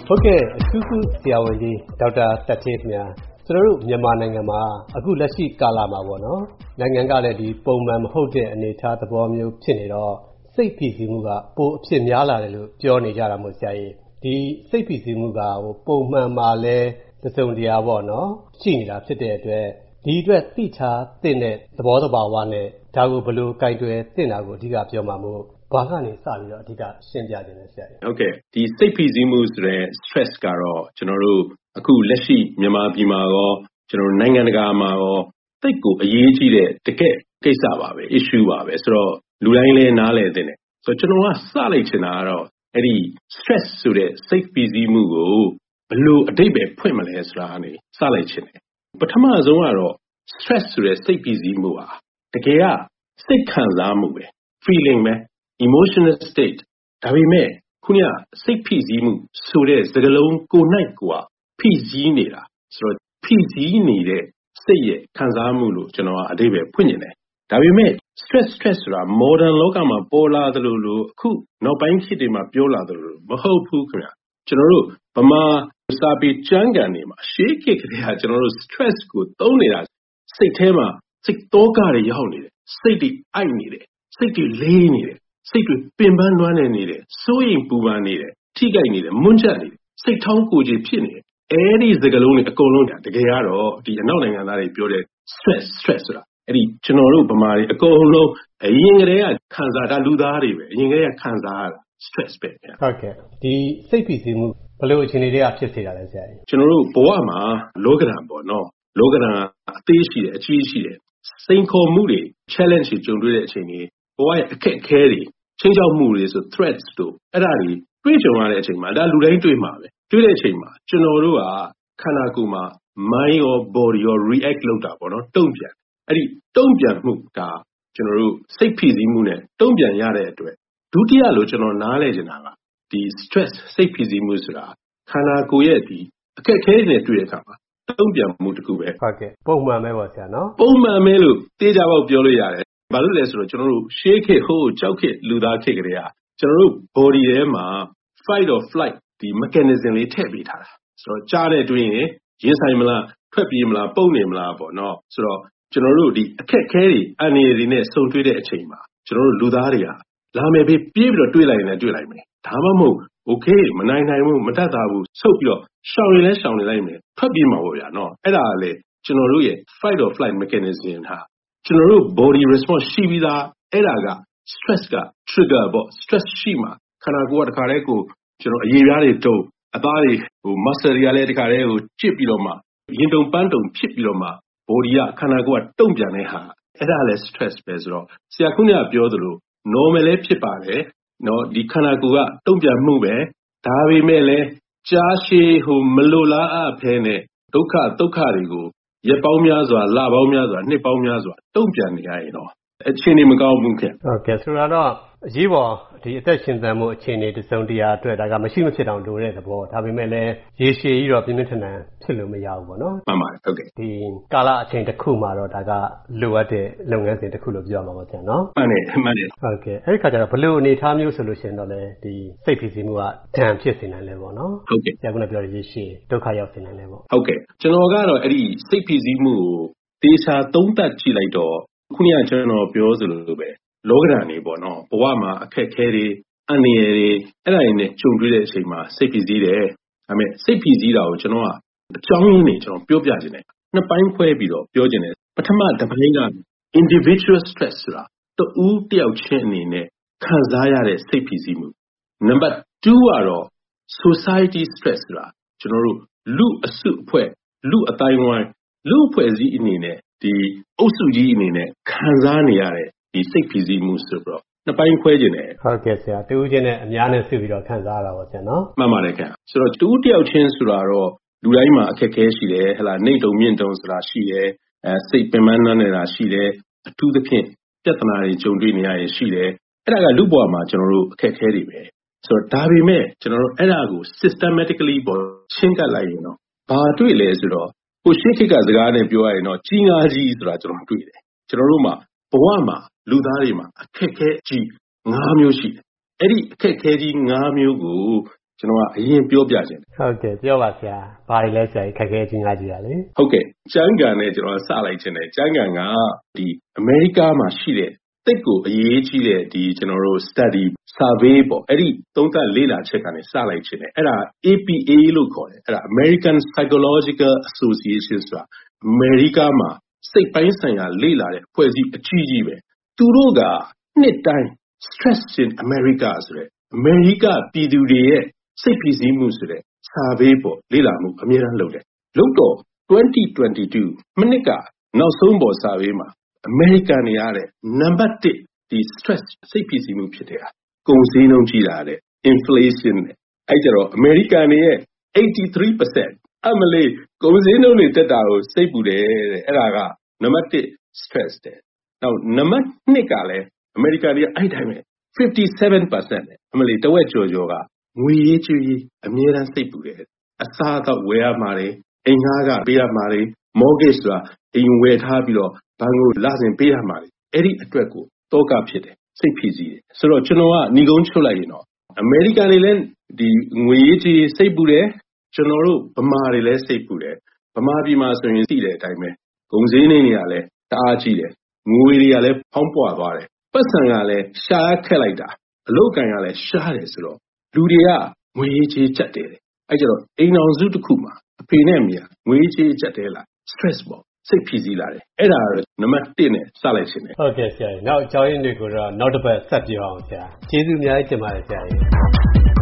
ဟုတ်ကဲ့အခုဆရာဝန်ကြီးဒေါက်တာတက်သေးခင်ဗျာကျွန်တော်တို့မြန်မာနိုင်ငံမှာအခုလက်ရှိကာလမှာပေါ့နော်နိုင်ငံကလည်းဒီပုံမှန်မဟုတ်တဲ့အနေအထားသဘောမျိုးဖြစ်နေတော့စိတ်ဖိစီးမှုကပိုအဖြစ်များလာတယ်လို့ပြောနေကြတာမို့ဆရာကြီးဒီစိတ်ဖိစီးမှုကပုံမှန်မှာလဲသစုံတရားပေါ့နော်ရှိနေတာဖြစ်တဲ့အတွက်ဒီအတွက်သိချာသင့်တဲ့သဘောတဘာဝနဲ့ဒါကိုဘယ်လိုကင်တွယ်သင့်တာကိုအဓိကပြောမှာမို့ဘာကနေစပြီးတော့အဓိကရှင်းပြခြင်းလဲဆရာကြီးဟုတ်ကဲ့ဒီစိတ်ဖိစီးမှုဆိုတဲ့ stress ကတော့ကျွန်တော်တို့အခုလက်ရှိမြန်မာပြည်မှာရောကျွန်တော်နိုင်ငံတကာမှာရောသိပ်ကိုအရေးကြီးတဲ့တကယ်ကိစ္စပါပဲ issue ပါပဲဆိုတော့လူတိုင်းလည်းနားလည်သင့်တယ်ဆိုတော့ကျွန်တော်ကစလိုက်ချင်တာကတော့အဲ့ဒီ stress ဆိုတဲ့စိတ်ဖိစီးမှုကိုဘယ်လိုအဓိပ္ပာယ်ဖွင့်မလဲဆိုတာကနေစလိုက်ချင်တယ်ပထမဆုံးကတော့ stress ဆိုတဲ့စိတ်ဖိစီးမှုဟာတကယ်ကစိတ်ခံစားမှုပဲ feeling ပဲ emotional state ဒါပေမဲ့ခုနကစိတ်ဖိစီးမှုဆိုတဲ့စကားလုံးကိုယ်၌ကိုယ်ဖိစီးနေတာဆိုတော့ဖိစီးနေတဲ့စိတ်ရဲ့ခံစားမှုလို့ကျွန်တော်ကအဓိပ္ပာယ်ဖွင့်နေတယ်ဒါပေမဲ့ stress ဆိုတာ modern လောကမှာပေါ်လာသလိုလိုအခုနောက်ပိုင်းခေတ်တွေမှာပြောလာသလိုလိုမဟုတ်ဘူးခင်ဗျကျွန်တော်တို့ဗမာစာပေကျမ်းဂန်တွေမှာရှေးခေတ်ကတည်းကကျွန်တော်တို့ stress ကိုသုံးနေတာစိတ်ထဲမှာစိတ်တောကတွေရောက်နေတယ်စိတ်တွေအိုက်နေတယ်စိတ်တွေလေးနေတယ်စိတ်တွေပင်ပန်းလွှမ်းနေတယ်စိုးရိမ်ပူပန်နေတယ်ထိကြိုက်နေတယ်မွန်းချက်နေတယ်စိတ်ထောင်းကိုယ်ကြီးဖြစ်နေတယ်အဲဒီစကားလုံးတွေအကုန်လုံးတကယ်ကတော့ဒီအနောက်နိုင်ငံသားတွေပြောတဲ့ stress ဆိုတာအဲ့ဒီကျွန်တော်တို့ဗမာတွေအကုန်လုံးအရင်ကတည်းကခံစားတာလူသားတွေပဲအရင်ကတည်းကခံစားရတာ stress ပဲဟုတ်ကဲ့ဒီစိတ်ဖိစီးမှုဘယ်လိုအခြေအနေတွေကဖြစ်စေတာလဲဆရာကြီးကျွန်တော်တို့ဘဝမှာလောကဓာတ်ပေါ့နော်လောကဓာတ်အသေးရှိတယ်အကြီးရှိတယ်စိန်ခေါ်မှုတွေ challenge တွေကြုံတွေ့တဲ့အချိန်တွေဘဝရဲ့အခက်အခဲတွေချင်းချောက်မှုတွေဆို threats တို့အဲ့ဒါတွေတွေ့ကြုံရတဲ့အချိန်မှာဒါလူတိုင်းတွေ့မှာပဲတွေ့တဲ့အချိန်မှာကျွန်တော်တို့ကခန္ဓာကိုယ်မှာ mind ရော body ရော react လုပ်တာပေါ့နော်တုံ့ပြန်အဲ့ဒီတုံ့ပြန်မှုကကျွန်တော်တို့စိတ်ဖိစီးမှုနဲ့တုံ့ပြန်ရတဲ့အတွက်ဒုတိယလို့ကျွန်တော်နားလည်ချင်တာကဒီ stress စိတ်ဖိစီးမှုဆိုတာခန္ဓာကိုယ်ရဲ့ဒီအခက်အခဲတွေနဲ့တွေ့တဲ့အခါမှာတုံ့ပြန်မှုတစ်ခုပဲဟုတ်ကဲ့ပုံမှန်ပဲပေါ့ဆရာနော်ပုံမှန်ပဲလို့တေးကြပေါက်ပြောလို့ရတယ်ဘာလို့လဲဆိုတော့ကျွန်တော်တို့ရှေးခေတ်ဟိုးကြောက်ခေတ်လူသားခေတ်ကလေးကကျွန်တော်တို့ body ထဲမှာ fight or flight ဒီ mechanism လေးထည့်ပေးထားတာဆိုတော့ကြားတဲ့တွင်ရင်ဆိုင်မလားထွက်ပြေးမလားပုတ်နေမလားပေါ့နော်ဆိုတော့ကျွန်တော်တို့ဒီအခက်ခဲတွေအန္တရာယ်တွေနဲ့ဆုံတွေ့တဲ့အချိန်မှာကျွန်တော်တို့လူသားတွေကလာမယ်ပြေးပြီးတော့တွေ့လိုက်ရင်လည်းတွေ့လိုက်မယ်ဒါမှမဟုတ် okay မနိုင်ဘူးမတတ်တာဘူးဆုတ်ပြီးတော့ရှောင်ရင်လည်းရှောင်နေလိုက်မယ်ထွက်ပြေးမှာပေါ့ဗျာနော်အဲ့ဒါကလေကျွန်တော်တို့ရဲ့ fight or flight mechanism ဟာကျွန်တော်တို့ body response ရှိပြီးသားအဲ့ဒါက stress က trigger ပေါ့ stress ရှိမှာခန္ဓာကိုယ်ကတခါတည်းကိုကျွန်တော်အရေပြားတွေတုံအသားတွေmuscle တွေကလည်းတခါတည်းကိုကျစ်ပြီးတော့မှရင်တုံပန်းတုံဖြစ်ပြီးတော့မှ body ကခန္ဓာကိုယ်ကတုံ့ပြန်တဲ့ဟာအဲ့ဒါလည်း stress ပဲဆိုတော့ဆရာခုနကပြောသလို normal လည်းဖြစ်ပါတယ်နော်ဒီခန္ဓာကိုယ်ကတုံ့ပြန်မှုပဲဒါပေမဲ့လည်းကြားရှည်မလိုလားအပ်ဖဲနဲ့ဒုက္ခတွေကိုရက်ပေါင်းများစွာလပေါင်းများစွာနှစ်ပေါင်းများစွာတုံ့ပြန်နေရရင်တော့အခြေအနေမကောင်းဘူးခင်ဟုတ်ကဲ့ဆိုတော့အရေးပေါ်ဒီအသက်ရှင်သန်မှုအခြေအနေတစုံတရာအတွက်ဒါကမရှိမဖြစ်အောင်လိုတဲ့သဘောဒါပေမဲ့လည်းရေရှည်ကြီးတော့ပြင်းပြင်းထန်ထန်ဖြစ်လို့မရဘူးပေါ့နော်မှန်ပါတယ်ဟုတ်ကဲ့ဒီကာလအချိန်တစ်ခုမှာတော့ဒါကလိုအပ်တဲ့လုပ်ငန်းစဉ်တစ်ခုလို့ပြောမှာပါဆရာနော်မှန်တယ်ဟုတ်ကဲ့အဲ့ဒီခါကျတော့ဘယ်လိုအနေအထားမျိုးဆိုလို့ရှိရင်တော့လေဒီစိတ်ဖိစီးမှုကဒဏ်ဖြစ်စေနိုင်လဲပေါ့နော်ဟုတ်ကဲ့ဆရာကပြောတဲ့ရေရှည်ဒုက္ခရောက်စေနိုင်လဲပေါ့ဟုတ်ကဲ့ကျွန်တော်ကတော့အဲ့ဒီစိတ်ဖိစီးမှုကိုတေချာသုံးသပ်ကြည့်လိုက်တော့ခုနကကျွန်တော်ပြောသလိုပဲလောကဓာတ်နေပေါ့နော်ဘဝမှာအခက်ခဲတွေအန္တရာယ်တွေအဲ့ဒါတွေနဲ့ကြုံတွေ့တဲ့အချိန်မှာစိတ်ဖိစီးတယ်ဒါပေမဲ့စိတ်ဖိစီးတာကိုကျွန်တော်ကအကြောင်းရင်းတွေကျွန်တော်ပြောပြခြင်းတယ်နှစ်ပိုင်းခွဲပြီးတော့ပြောခြင်းတယ်ပထမတစ်ပိုင်းက individual stress ဆိုတာတူတယောက်ချင်းအနေနဲ့ခံစားရတဲ့စိတ်ဖိစီးမှုနံပါတ်2ကတော့ society stress ဆိုတာကျွန်တော်တို့လူအစုအဖွဲ့လူအတိုင်းဝိုင်းလူအဖွဲ့အစည်းအနေနဲ့ဒီအုပ်စုကြီးအနေနဲ့ခံစားနေရတဲ့ဒီစိတ်ဖိစီးမှုဆိုတော့နှစ်ပိုင်းခွဲခြင်းတယ်ဟုတ်ကဲ့ဆရာတူးချင်းနဲ့အများနဲ့စုပြီးတော့ခံစားရတာပေါ့ဆရာနော်မှန်ပါတယ်ခင်ဗျဆိုတော့တူးတယောက်ချင်းဆိုတာတော့လူတိုင်းမှာအခက်အခဲရှိတယ်ဟလာနှိမ့်တုံမြင့်တုံဆိုတာရှိတယ်စိတ်ပင်ပန်းနေတာရှိတယ်အထူးသဖြင့်ပြဿနာတွေကြုံတွေ့နေရရင်ရှိတယ်အဲ့ဒါကလူ့ဘဝမှာကျွန်တော်တို့အခက်အခဲတွေပဲဆိုတော့ဒါပေမဲ့ကျွန်တော်တို့အဲ့ဒါကို systematically ပေါ်ရှင်းကပ်လိုက်ရင်တော့ဘာတွေ့လဲဆိုတော့ကိုရှေ့ခေတ်ကစကားနဲ့ပြောရရင်တော့ကြီးငါကြီးဆိုတာကျွန်တော်တွေ့တယ်ကျွန်တော်တို့မှာဘဝမှာလူသားတွေမှာအခက်အခဲကြီး၅မျိုးရှိတယ်အဲ့ဒီအခက်အခဲကြီး၅မျိုးကိုကျွန်တော်ကအရင်ပြောပြခြင်းဟုတ်ကဲ့ပြောပါဆရာဘာတွေလဲဆရာခက်ခဲချင်းငါကြည့်ရလေဟုတ်ကဲ့ကျန်းကန်နဲ့ကျွန်တော်စလိုက်ခြင်းတယ်ကျန်းကန်ကဒီအမေရိကမှာရှိတဲ့တိတ်ကိုအရေးကြီးတဲ့ဒီကျွန်တော်တို့ study survey ပေါ့အဲ့ဒီသုံးသပ်လေ့လာချက်ကနေစလိုက်ခြင်းတယ်အဲ့ဒါ APA လို့ခေါ်တယ်အဲ့ဒါ American Psychological Association ဆိုတာအမေရိကမှာစိတ်ပိုင်းဆိုင်ရာလေ့လာတဲ့အဖွဲ့အစည်းအကြီးကြီးပဲသူတို့ကနှစ်တိုင်း stress in America ဆိုတဲ့အမေရိကပြည်သူတွေရဲ့စိတ်ဖိစီးမှုဆိုတဲ့ survey ပေါ့လေ့လာမှုအများအားလုပ်တယ်လို့တော့2022မိနစ်ကနောက်ဆုံးပေါ် survey မှာအမေရိကန်တွေရတဲ့နံပါတ်1ဒီ stress စိတ်ဖိစီးမှုဖြစ်တဲ့ဟာကုန်စည်နှုန်းကြီးလာတဲ့ inflation နဲ့အဲ့ကြတော့အမေရိကန်တွေရဲ့ 83% အမလေးကုန်စည်နှုန်းတွေတက်တာကိုစိတ်ပူတယ်တဲ့အဲ့ဒါကနံပါတ်1 stress တဲ့နောက်နံပါတ်2ကလည်းအမေရိကန်တွေအဲ့တိုင်းပဲ 57% နဲ့အမလေးတဝက်ကျော်ကငွေရေးကြေးရေးအမြဲတမ်းစိတ်ပူတယ်အစားအသောက်ဝယ်ရမှာတွေအိမ်ငှားကပေးရမှာတွေ mortgage ဆိုတာအိမ်ဝယ်ထားပြီးတော့ဘဏ်ကိုလစဉ်ပေးရမှာတွေအဲ့ဒီအတွက်ကိုတောကဖြစ်တယ်စိတ်ဖိစီးတယ်ဆိုတော့ကျွန်တော်ကညီကုန်းချုပ်လိုက်ရင်တော့အမေရိကန်တွေလည်းဒီငွေရေးကြေးစိတ်ပူတယ်ကျွန်တော်တို့ဗမာတွေလည်းစိတ်ပူတယ်ဗမာပြည်မှာဆိုရင်သိတဲ့အတိုင်းပဲဂုံစည်းနေတွေကလည်းတအားကြီးတယ်ငွေတွေကလည်းဖောင်းပွားသွားတယ်ပတ်စံကလည်းရှားခက်လိုက်တာအလုတ်ကန်ကလည်းရှားတယ်ဆိုတော့လူတွေကငွေရေးကြေးကြက်တယ်အဲ့ကြတော့အိမ်အောင်စုတစ်ခုမှာအဖေနဲ့အမေကငွေရေးကြေးကြက်တယ်လား stress ပေါ့စိတ်ဖိစီးလာတယ်အဲ့ဒါကတော့နံပါတ်1နဲ့စလိုက်ရှင်တယ်ဟုတ်ကဲ့ဆရာနောက်အကြောင်းရင်းတွေကိုတော့နောက်တစ်ပတ်ဆက်ပြောအောင်ဆရာကျေးဇူးအများကြီးတင်ပါတယ်ဆရာ